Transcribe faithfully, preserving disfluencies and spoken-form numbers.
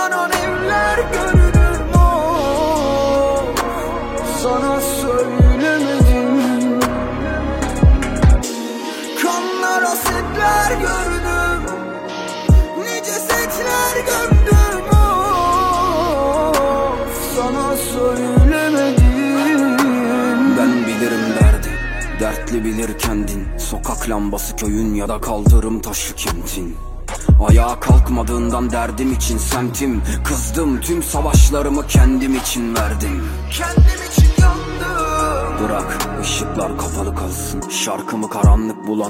yanan evler gördüm. Oh, sana söylemedim. Kanlar, hasretler gördüm, ne cesetler gömdüm. Oh, sana söylemedim. Ben bilirim derdi, dertli bilir kendin. Sokak lambası köyün ya da kaldırım taşı kentin. Ayağa kalkmadığından derdim için semtim. Kızdım, tüm savaşlarımı kendim için verdim. Kendim için yandım. Bırak ışıklar kapalı kalsın, şarkımı karanlık bulan